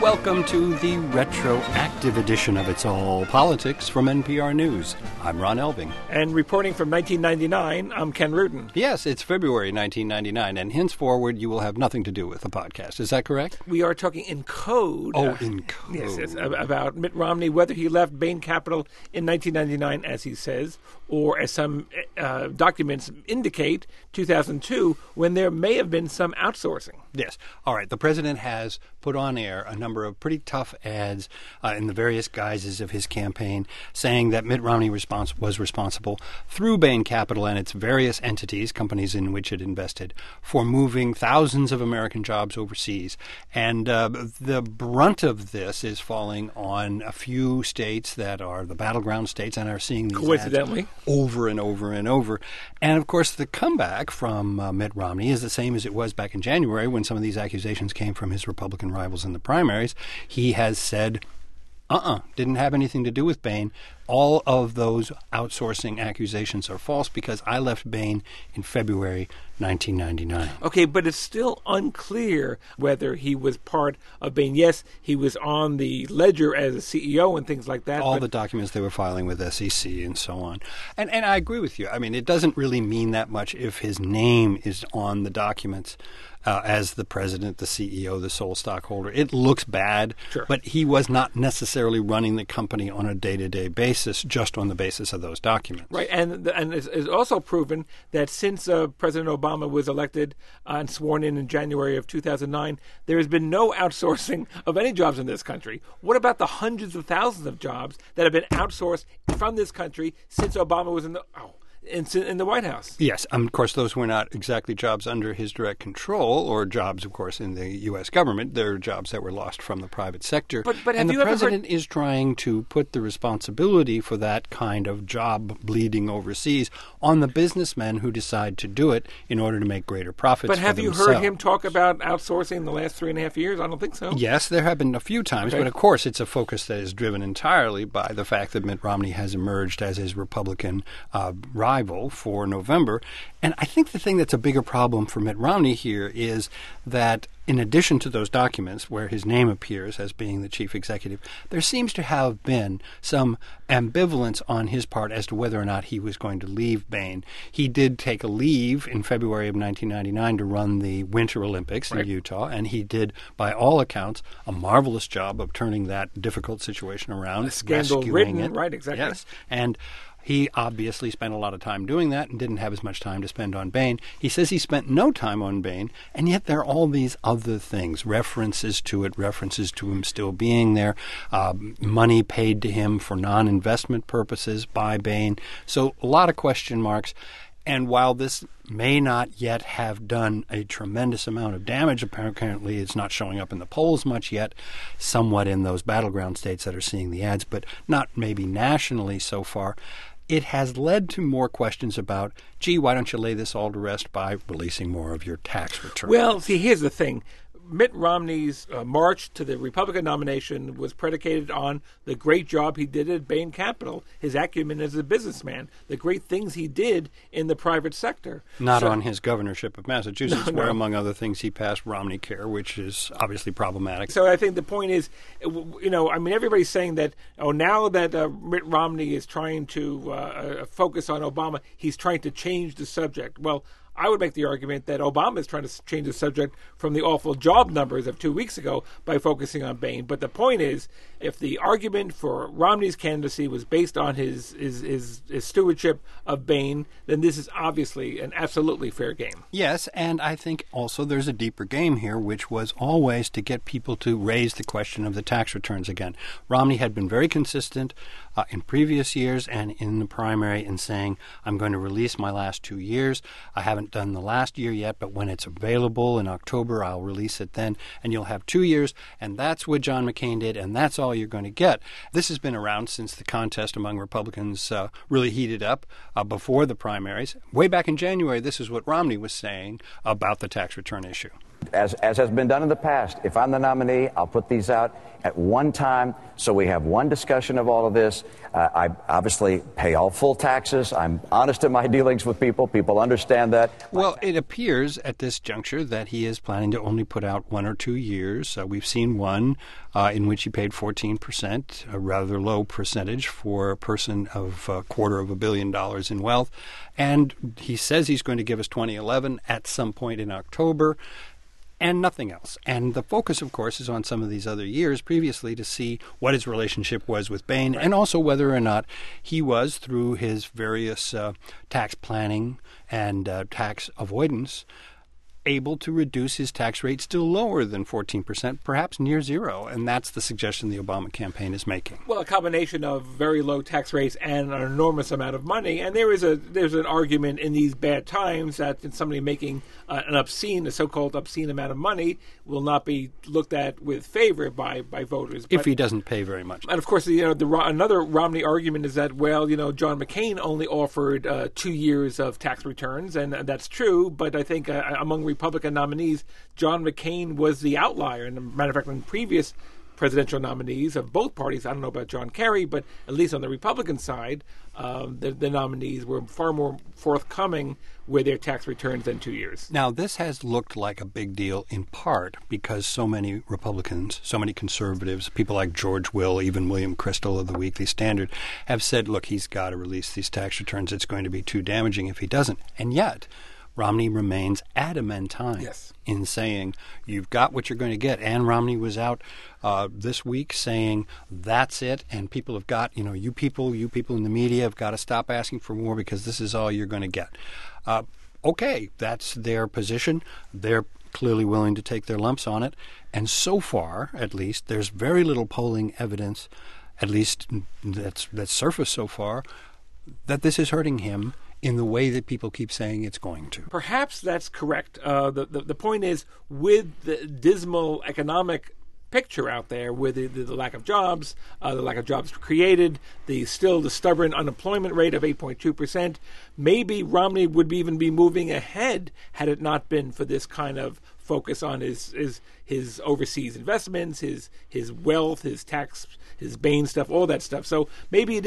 Welcome to the retroactive edition of It's All Politics from NPR News. I'm Ron Elving. And reporting from 1999, I'm Ken Rudin. Yes, it's February 1999, and henceforward you will have nothing to do with the podcast. Is that correct? We are talking in code. Oh, in code. Yes, about Mitt Romney, whether he left Bain Capital in 1999, as he says, or as some documents indicate, 2002, when there may have been some outsourcing. Yes. All right. The president has put on air a number of pretty tough ads in the various guises of his campaign saying that Mitt Romney was responsible through Bain Capital and its various entities, companies in which it invested, for moving thousands of American jobs overseas. And the brunt of this is falling on a few states that are the battleground states and are seeing these coincidentally ads over and over and over. And, of course, the comeback from Mitt Romney is the same as it was back in January when some of these accusations came from his Republican rivals in the primaries. He has said, didn't have anything to do with Bain. All of those outsourcing accusations are false because I left Bain in February 1999. Okay, but it's still unclear whether he was part of Bain. Yes, he was on the ledger as a CEO and things like that. All the documents they were filing with SEC and so on. And I agree with you. I mean, it doesn't really mean that much if his name is on the documents as the president, the CEO, the sole stockholder. It looks bad, sure, but he was not necessarily running the company on a day-to-day basis just on the basis of those documents. Right, and it's also proven that since President Obama was elected and sworn in January of 2009, there has been no outsourcing of any jobs in this country. What about the hundreds of thousands of jobs that have been outsourced from this country since Obama was in the White House? Yes. Of course, those were not exactly jobs under his direct control or jobs, of course, in the U.S. government. They're jobs that were lost from the private sector. But and the president is trying to put the responsibility for that kind of job bleeding overseas on the businessmen who decide to do it in order to make greater profits for themselves. But have you heard him talk about outsourcing in the last 3.5 years? I don't think so. Yes, there have been a few times. Okay. But, of course, it's a focus that is driven entirely by the fact that Mitt Romney has emerged as his Republican rival for November. And I think the thing that's a bigger problem for Mitt Romney here is that in addition to those documents where his name appears as being the chief executive, there seems to have been some ambivalence on his part as to whether or not he was going to leave Bain. He did take a leave in February of 1999 to run the Winter Olympics in Utah, and he did, by all accounts, a marvelous job of turning that difficult situation around, scandal-ridden, rescuing it. Right, exactly. Yes, and he obviously spent a lot of time doing that and didn't have as much time to spend on Bain. He says he spent no time on Bain, and yet there are all these other things, references to it, references to him still being there, money paid to him for non-investment purposes by Bain. So a lot of question marks. And while this may not yet have done a tremendous amount of damage, apparently it's not showing up in the polls much yet, somewhat in those battleground states that are seeing the ads, but not maybe nationally so far. It has led to more questions about, gee, why don't you lay this all to rest by releasing more of your tax return? Well, see, here's the thing. Mitt Romney's march to the Republican nomination was predicated on the great job he did at Bain Capital, his acumen as a businessman, the great things he did in the private sector. Not on his governorship of Massachusetts, where, among other things, he passed Romney Care, which is obviously problematic. So I think the point is, everybody's saying that, now that Mitt Romney is trying to focus on Obama, he's trying to change the subject. Well, I would make the argument that Obama is trying to change the subject from the awful job numbers of 2 weeks ago by focusing on Bain. But the point is, if the argument for Romney's candidacy was based on his stewardship of Bain, then this is obviously an absolutely fair game. Yes, and I think also there's a deeper game here, which was always to get people to raise the question of the tax returns again. Romney had been very consistent in previous years and in the primary in saying, I'm going to release my last 2 years. I haven't done the last year yet, but when it's available in October, I'll release it then, and you'll have 2 years, and that's what John McCain did, and that's all you're going to get. This has been around since the contest among Republicans really heated up before the primaries. Way back in January, this is what Romney was saying about the tax return issue. as has been done in the past, if I'm the nominee, I'll put these out at one time so we have one discussion of all of this. I obviously pay all full taxes. I'm honest in my dealings with people. People understand that. Well, it appears at this juncture that he is planning to only put out 1 or 2 years. We've seen one in which he paid 14%, a rather low percentage for a person of $250 million in wealth. And he says he's going to give us 2011 at some point in October. And nothing else. And the focus, of course, is on some of these other years previously to see what his relationship was with Bain, and also whether or not he was, through his various tax planning and tax avoidance, able to reduce his tax rate still lower than 14%, perhaps near zero. And that's the suggestion the Obama campaign is making. Well, a combination of very low tax rates and an enormous amount of money. And there's an argument in these bad times that somebody making a so-called obscene amount of money will not be looked at with favor by voters. If he doesn't pay very much. And of course, another Romney argument is that, John McCain only offered 2 years of tax returns, and that's true. But I think among Republican nominees, John McCain was the outlier. And as a matter of fact, in previous presidential nominees of both parties, I don't know about John Kerry, but at least on the Republican side, the nominees were far more forthcoming with their tax returns than 2 years. Now, this has looked like a big deal in part because so many Republicans, so many conservatives, people like George Will, even William Kristol of the Weekly Standard, have said, look, he's got to release these tax returns. It's going to be too damaging if he doesn't. And yet, Romney remains adamantine in saying, you've got what you're going to get. Ann Romney was out this week saying, that's it, and people have got, you people in the media have got to stop asking for more because this is all you're going to get. Okay, that's their position. They're clearly willing to take their lumps on it. And so far, at least, there's very little polling evidence, at least that's surfaced so far, that this is hurting him in the way that people keep saying it's going to. Perhaps that's correct. The point is, with the dismal economic picture out there, with the lack of jobs created, the stubborn unemployment rate of 8.2%, maybe Romney would even be moving ahead had it not been for this kind of focus on his overseas investments, his wealth, his tax, his Bain stuff, all that stuff. So maybe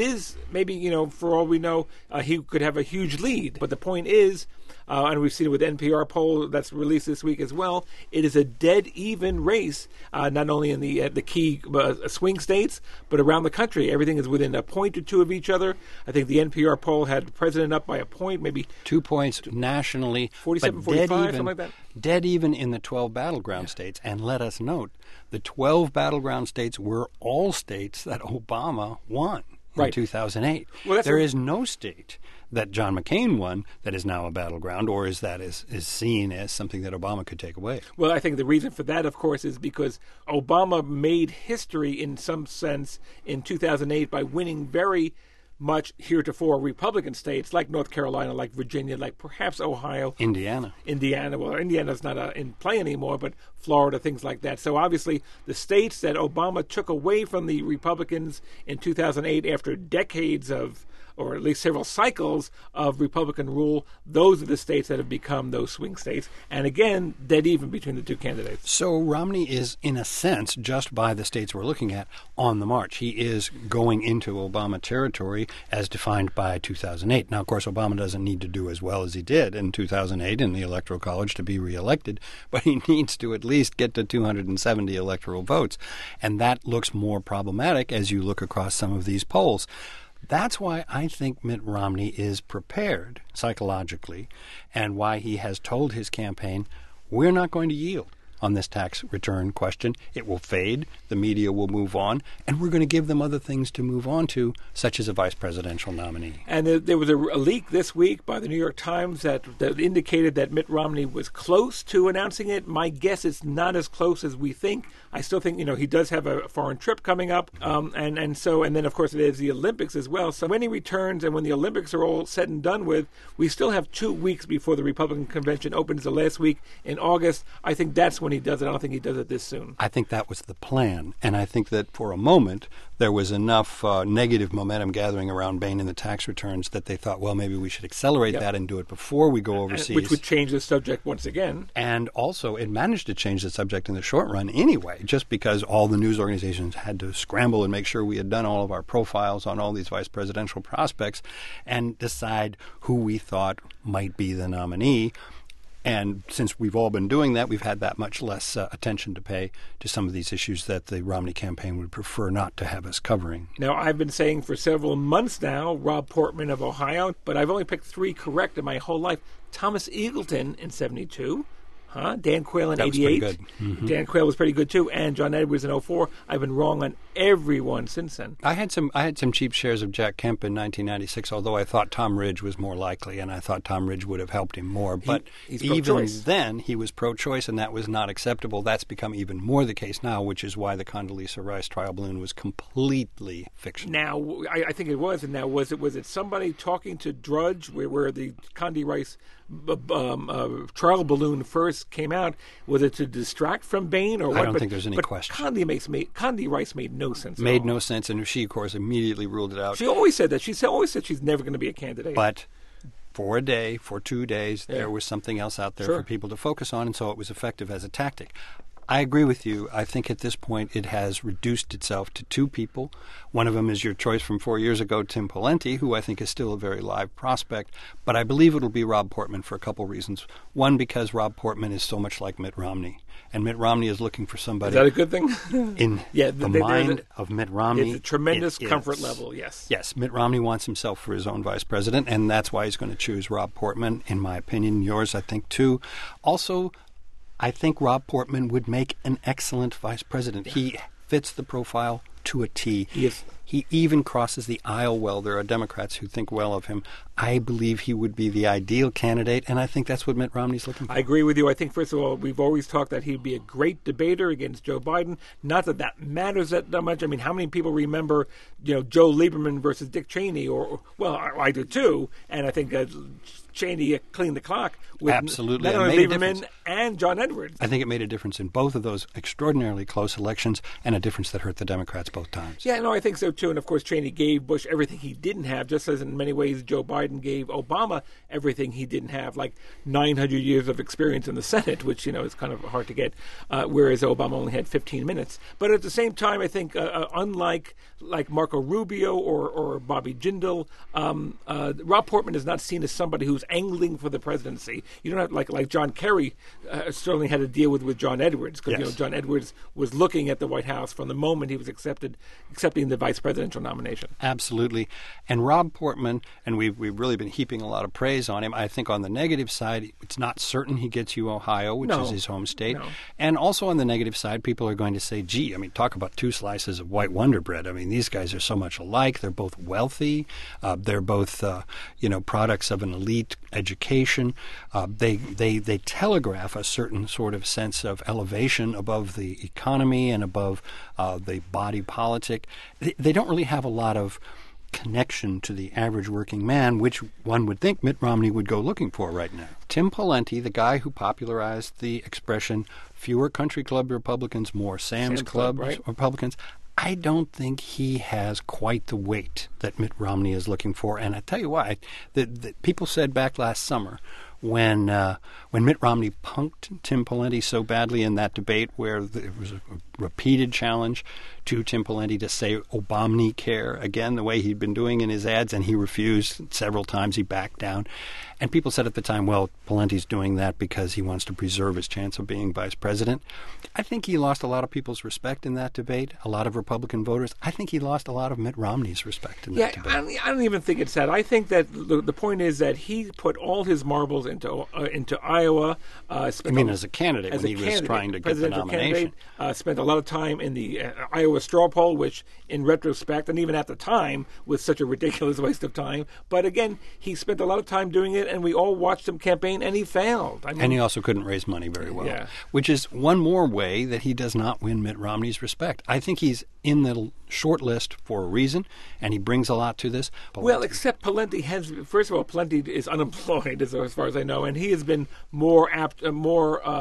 for all we know, he could have a huge lead. But the point is, and we've seen it with NPR poll that's released this week as well, it is a dead even race, not only in the key swing states, but around the country. Everything is within a point or two of each other. I think the NPR poll had the president up by a point, maybe 2 points nationally, 47, 45, something like that. Dead even in the 12 battleground states. And let us note, the 12 battleground states were all states that Obama won in 2008. Well, there is no state that John McCain won that is now a battleground, or is seen as something that Obama could take away. Well, I think the reason for that, of course, is because Obama made history in some sense in 2008 by winning very much heretofore Republican states like North Carolina, like Virginia, like perhaps Ohio. Indiana. Well, Indiana's not in play anymore, but Florida, things like that. So obviously the states that Obama took away from the Republicans in 2008 after decades of, or at least several cycles of Republican rule, those are the states that have become those swing states. And again, dead even between the two candidates. So Romney is, in a sense, just by the states we're looking at, on the march. He is going into Obama territory as defined by 2008. Now, of course, Obama doesn't need to do as well as he did in 2008 in the Electoral College to be reelected, but he needs to at least get to 270 electoral votes. And that looks more problematic as you look across some of these polls. That's why I think Mitt Romney is prepared psychologically, and why he has told his campaign, we're not going to yield on this tax return question. It will fade, the media will move on, and we're going to give them other things to move on to, such as a vice presidential nominee. And there was a leak this week by the New York Times that indicated that Mitt Romney was close to announcing it. My guess is not as close as we think. I still think, he does have a foreign trip coming up. And then, of course, there's the Olympics as well. So when he returns and when the Olympics are all said and done with, we still have 2 weeks before the Republican convention opens the last week in August. I think that's when when he does it. I don't think he does it this soon. I think that was the plan, and I think that for a moment there was enough negative momentum gathering around Bain in the tax returns that they thought, well, maybe we should accelerate that and do it before we go overseas. Which would change the subject once again. And also, it managed to change the subject in the short run anyway, just because all the news organizations had to scramble and make sure we had done all of our profiles on all these vice presidential prospects and decide who we thought might be the nominee. And since we've all been doing that, we've had that much less attention to pay to some of these issues that the Romney campaign would prefer not to have us covering. Now, I've been saying for several months now, Rob Portman of Ohio, but I've only picked 3 correct in my whole life. Thomas Eagleton in 72. Dan Quayle in 88. That was pretty good. Mm-hmm. Dan Quayle was pretty good too, and John Edwards in 04. I've been wrong on everyone since then. I had some cheap shares of Jack Kemp in 1996, although I thought Tom Ridge was more likely, and I thought Tom Ridge would have helped him more. But he's even then, he was pro-choice, and that was not acceptable. That's become even more the case now, which is why the Condoleezza Rice trial balloon was completely fictional. Now, I think it was, and now was it somebody talking to Drudge where the Condi Rice trial balloon first came out? Was it to distract from Bain or what? I don't think there's any question. Condi Rice made no sense. Made no sense, and she, of course, immediately ruled it out. She always said that. She always said she's never going to be a candidate. But for a day, for 2 days, there was something else out there for people to focus on, and so it was effective as a tactic. I agree with you. I think at this point it has reduced itself to 2 people. One of them is your choice from 4 years ago, Tim Pawlenty, who I think is still a very live prospect. But I believe it'll be Rob Portman for a couple reasons. One, because Rob Portman is so much like Mitt Romney. And Mitt Romney is looking for somebody. Is that a good thing? In the mind of Mitt Romney. It's a tremendous comfort level, yes. Yes, Mitt Romney wants himself for his own vice president, and that's why he's going to choose Rob Portman, in my opinion. Yours, I think, too. Also, I think Rob Portman would make an excellent vice president. He fits the profile to a T. Yes. He even crosses the aisle well. There are Democrats who think well of him. I believe he would be the ideal candidate, and I think that's what Mitt Romney's looking for. I agree with you. I think, first of all, we've always talked that he'd be a great debater against Joe Biden. Not that that matters that much. I mean, how many people remember, Joe Lieberman versus Dick Cheney? Well, I do too, and I think Cheney cleaned the clock with Absolutely. not only Lieberman and John Edwards. I think it made a difference in both of those extraordinarily close elections, and a difference that hurt the Democrats both times. Yeah, no, I think so too. And of course, Cheney gave Bush everything he didn't have, just as in many ways Joe Biden gave Obama everything he didn't have, like 900 years of experience in the Senate, which is kind of hard to get, whereas Obama only had 15 minutes. But at the same time, I think unlike Marco Rubio or Bobby Jindal, Rob Portman is not seen as somebody who's angling for the presidency. You don't have like John Kerry certainly had to deal with John Edwards, because John Edwards was looking at the White House from the moment he was accepting the vice presidential nomination. Absolutely. And Rob Portman, and we've really been heaping a lot of praise on him. I think on the negative side, it's not certain he gets you Ohio, which is his home state. No. And also on the negative side, people are going to say, gee, talk about 2 slices of white Wonder Bread. These guys are so much alike. They're both wealthy. They're both, products of an elite education. They telegraph a certain sort of sense of elevation above the economy and above the body politic. They don't really have a lot of connection to the average working man, which one would think Mitt Romney would go looking for right now. Tim Pawlenty, the guy who popularized the expression fewer country club Republicans, more Sam's Club Republicans, I don't think he has quite the weight that Mitt Romney is looking for. And I tell you why. The people said back last summer when Mitt Romney punked Tim Pawlenty so badly in that debate where there was a repeated challenge to Tim Pawlenty to say Obamacare again, the way he'd been doing in his ads, and he refused several times. He backed down. And people said at the time, well, Pawlenty's doing that because he wants to preserve his chance of being vice president. I think he lost a lot of people's respect in that debate, a lot of Republican voters. I think he lost a lot of Mitt Romney's respect in that debate. I don't even think it's that. I think that the point is that he put all his marbles into Iowa. As a candidate when he was trying to get the nomination. Spent a lot of time in the Iowa straw poll, which in retrospect, and even at the time, was such a ridiculous waste of time. But again, he spent a lot of time doing it, and we all watched him campaign, and he failed. And he also couldn't raise money very well, which is one more way that he does not win Mitt Romney's respect. I think he's in the short list for a reason, and he brings a lot to this. Well, except Pawlenty Pawlenty is unemployed, as far as I know, and he has been more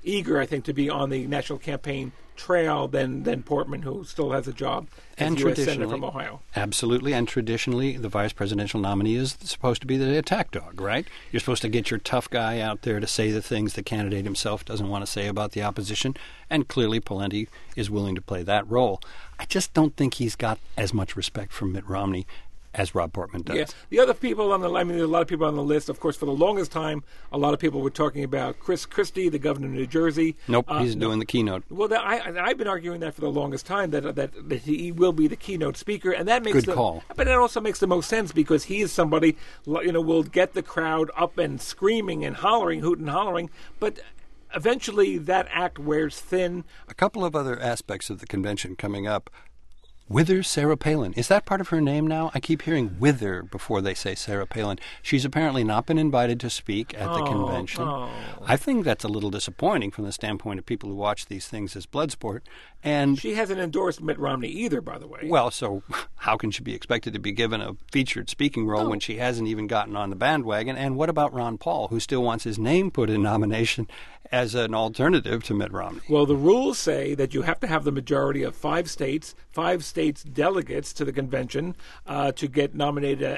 eager, I think, to be on the national campaign trail than Portman, who still has a job as And U.S. Senator traditionally, from Ohio. absolutely, and traditionally, the vice presidential nominee is supposed to be the attack dog, right? You're supposed to get your tough guy out there to say the things the candidate himself doesn't want to say about the opposition, and clearly Pawlenty is willing to play that role. I just don't think he's got as much respect for Mitt Romney as Rob Portman does. Yeah. The other people on the I mean, there are a lot of people on the list. Of course, for the longest time, a lot of people were talking about Chris Christie, the governor of New Jersey. Nope, he's doing the keynote. Well, I've been arguing that for the longest time, that he will be the keynote speaker, and that makes Good call. But it also makes the most sense because he is somebody, will get the crowd up and screaming and hollering, hooting and hollering, but eventually that act wears thin. A couple of other aspects of the convention coming up. Wither Sarah Palin. Is that part of her name now? I keep hearing Wither before they say Sarah Palin. She's apparently not been invited to speak at the convention. I think that's a little disappointing from the standpoint of people who watch these things as blood sport. And she hasn't endorsed Mitt Romney either, by the way. Well, so how can she be expected to be given a featured speaking role when she hasn't even gotten on the bandwagon? And what about Ron Paul, who still wants his name put in nomination as an alternative to Mitt Romney? Well, the rules say that you have to have the majority of five states delegates to the convention to get nominated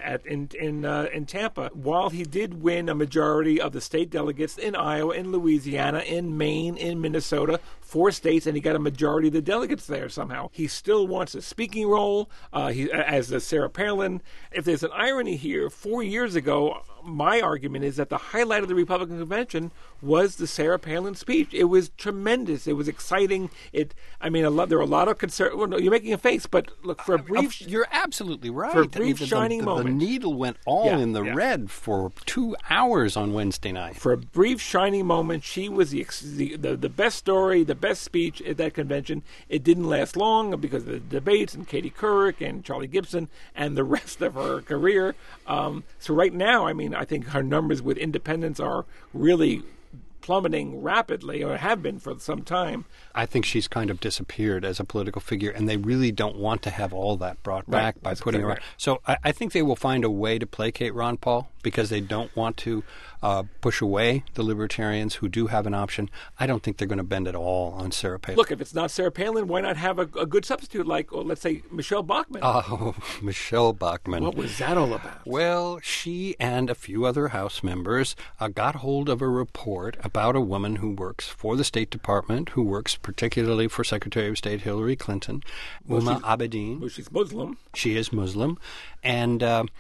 in Tampa. While he did win a majority of the state delegates in Iowa, in Louisiana, in Maine, in Minnesota, 4 states, and he got a majority of the delegates there somehow. He still wants a speaking role as Sarah Palin. If there's an irony here, 4 years ago, my argument is that the highlight of the Republican convention was the Sarah Palin speech. It was tremendous. It was exciting. There were a lot of concern. Well, no, you're making a face, but look, for a brief... You're absolutely right. For a brief shining moment. The needle went all in the red for 2 hours on Wednesday night. For a brief shining moment, she was the best story, the best speech at that convention. It didn't last long because of the debates and Katie Couric and Charlie Gibson and the rest of her career. So right now, I think her numbers with independents are really plummeting rapidly, or have been for some time. I think she's kind of disappeared as a political figure, and they really don't want to have all that brought back by putting her on. So I think they will find a way to placate Ron Paul because they don't want to push away the libertarians who do have an option. I don't think they're going to bend at all on Sarah Palin. Look, if it's not Sarah Palin, why not have a good substitute like, let's say, Michelle Bachmann? Oh, Michelle Bachmann. What was that all about? Well, she and a few other House members got hold of a report about a woman who works for the State Department, who works particularly for Secretary of State Hillary Clinton, Huma Abedin. Well, she's Muslim. She is Muslim. And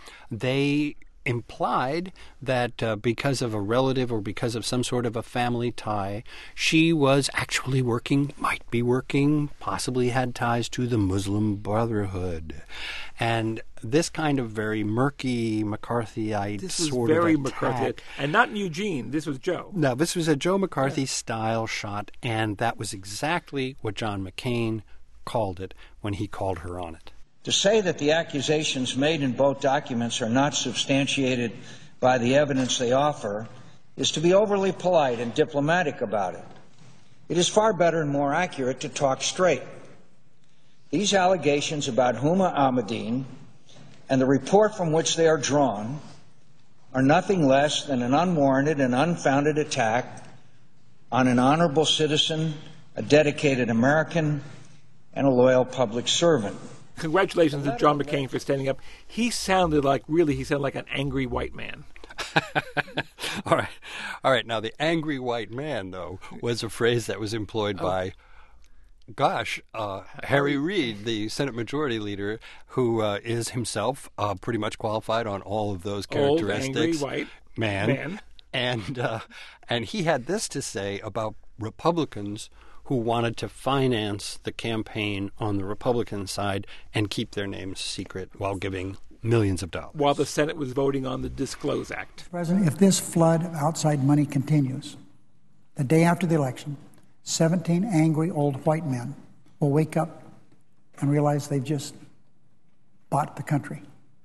they implied that because of a relative or because of some sort of a family tie, she was actually might be working, possibly had ties to the Muslim Brotherhood. And this kind of very murky McCarthyite sort of attack. McCarthy, and not Eugene. This was Joe. No, this was a Joe McCarthy-style shot, and that was exactly what John McCain called it when he called her on it. To say that the accusations made in both documents are not substantiated by the evidence they offer is to be overly polite and diplomatic about it. It is far better and more accurate to talk straight. These allegations about Huma Abedin and the report from which they are drawn are nothing less than an unwarranted and unfounded attack on an honorable citizen, a dedicated American, and a loyal public servant. Congratulations to John McCain for standing up. He sounded like an angry white man. All right. Now, the angry white man, though, was a phrase that was employed by, Harry Reid, the Senate Majority Leader, who is himself pretty much qualified on all of those characteristics. Old, angry white man. And he had this to say about Republicans who wanted to finance the campaign on the Republican side and keep their names secret while giving millions of dollars. While the Senate was voting on the Disclose Act. President, if this flood of outside money continues, the day after the election, 17 angry old white men will wake up and realize they've just bought the country.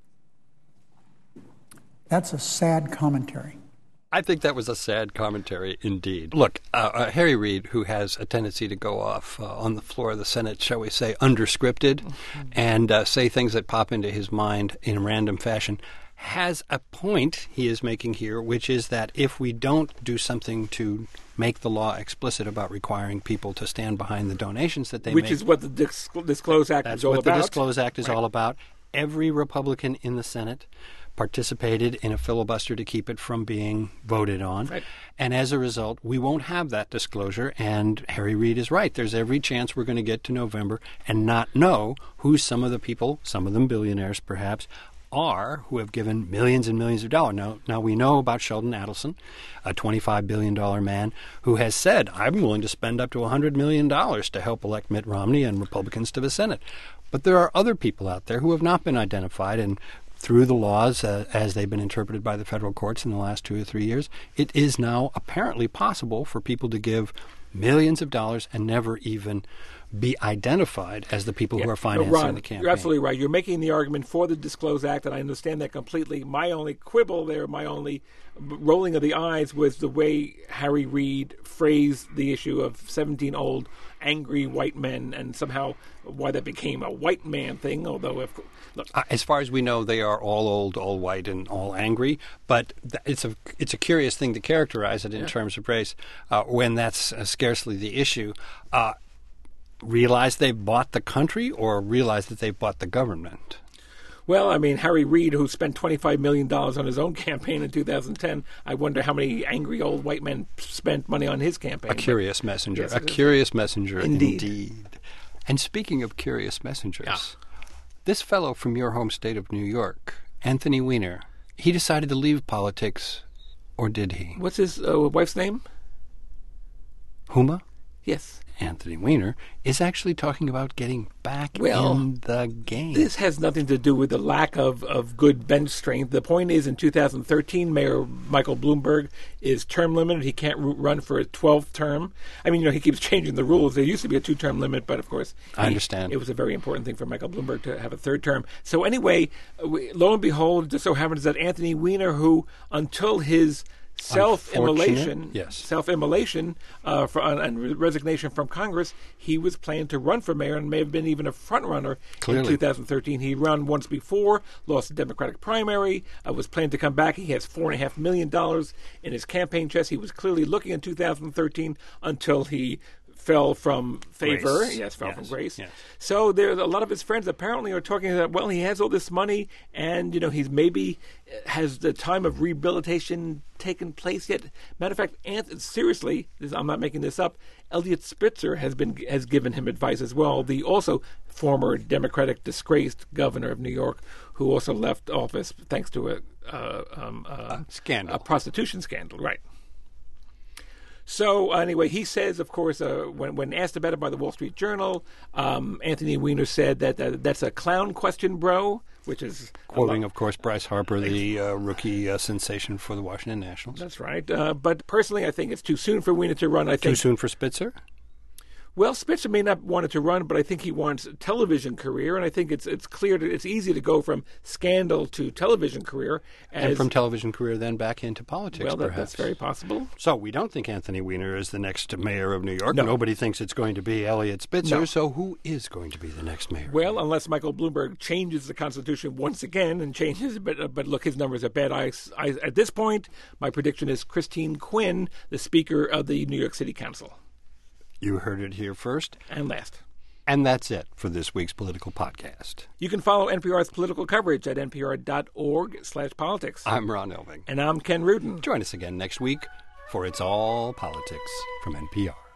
That's a sad commentary. I think that was a sad commentary indeed. Look, Harry Reid, who has a tendency to go off on the floor of the Senate, shall we say, underscripted, and say things that pop into his mind in a random fashion, has a point he is making here, which is that if we don't do something to make the law explicit about requiring people to stand behind the donations that they make. Which is what the Disclose Act is all about. That's what the Disclose Act is all about. Every Republican in the Senate participated in a filibuster to keep it from being voted on. Right. And as a result, we won't have that disclosure. And Harry Reid is right. There's every chance we're going to get to November and not know who some of the people, some of them billionaires perhaps, are who have given millions and millions of dollars. Now we know about Sheldon Adelson, a $25 billion man who has said, I'm willing to spend up to $100 million to help elect Mitt Romney and Republicans to the Senate. But there are other people out there who have not been identified, and through the laws as they've been interpreted by the federal courts in the last 2 or 3 years, it is now apparently possible for people to give millions of dollars and never even be identified as the people who are financing Ron, the campaign. You're absolutely right. You're making the argument for the Disclose Act, and I understand that completely. My only quibble there, my only rolling of the eyes was the way Harry Reid phrased the issue of 17 old, angry white men, and somehow why that became a white man thing, although look, as far as we know, they are all old, all white, and all angry. But it's a curious thing to characterize it in terms of race when that's scarcely the issue. Realize they've bought the country, or realize that they've bought the government? Well, I mean, Harry Reid, who spent $25 million on his own campaign in 2010, I wonder how many angry old white men spent money on his campaign. A curious messenger. Yes, a curious messenger indeed. And speaking of curious messengers, this fellow from your home state of New York, Anthony Weiner, he decided to leave politics, or did he? What's his wife's name? Huma? Yes. Anthony Weiner is actually talking about getting back in the game. This has nothing to do with the lack of good bench strength. The point is, in 2013, Mayor Michael Bloomberg is term limited. He can't run for a 12th term. I mean, he keeps changing the rules. There used to be a 2-term limit, but of course, I understand. It was a very important thing for Michael Bloomberg to have a 3rd term. So anyway, lo and behold, it just so happens that Anthony Weiner, who until his self-immolation, and resignation from Congress, he was planning to run for mayor and may have been even a front runner in 2013. He ran once before, lost the Democratic primary, was planning to come back. He has $4.5 million in his campaign chest. He was clearly looking in 2013 until he fell from favor. Grace. From grace. Yes. So there's a lot of his friends apparently are talking about, well, he has all this money, and he's maybe has the time of rehabilitation taken place yet. Matter of fact, seriously, I'm not making this up, Eliot Spitzer has given him advice as well. The also former Democratic disgraced governor of New York, who also left office thanks to a scandal, a prostitution scandal, right? So anyway, he says, of course, when asked about it by the Wall Street Journal, Anthony Weiner said that that's a clown question, bro, which is quoting, of course, Bryce Harper, the rookie sensation for the Washington Nationals. That's right. But personally, I think it's too soon for Weiner to run. Too soon for Spitzer? Well, Spitzer may not want it to run, but I think he wants a television career, and I think it's clear that it's easy to go from scandal to television career. And from television career then back into politics, well, perhaps. That's very possible. So we don't think Anthony Weiner is the next mayor of New York. No. Nobody thinks it's going to be Eliot Spitzer. No. So who is going to be the next mayor? Well, unless Michael Bloomberg changes the Constitution once again and changes, but look, his numbers are bad. I at this point, my prediction is Christine Quinn, the Speaker of the New York City Council. You heard it here first. And last. And that's it for this week's Political Podcast. You can follow NPR's political coverage at npr.org/politics. I'm Ron Elving. And I'm Ken Rudin. Join us again next week for It's All Politics from NPR.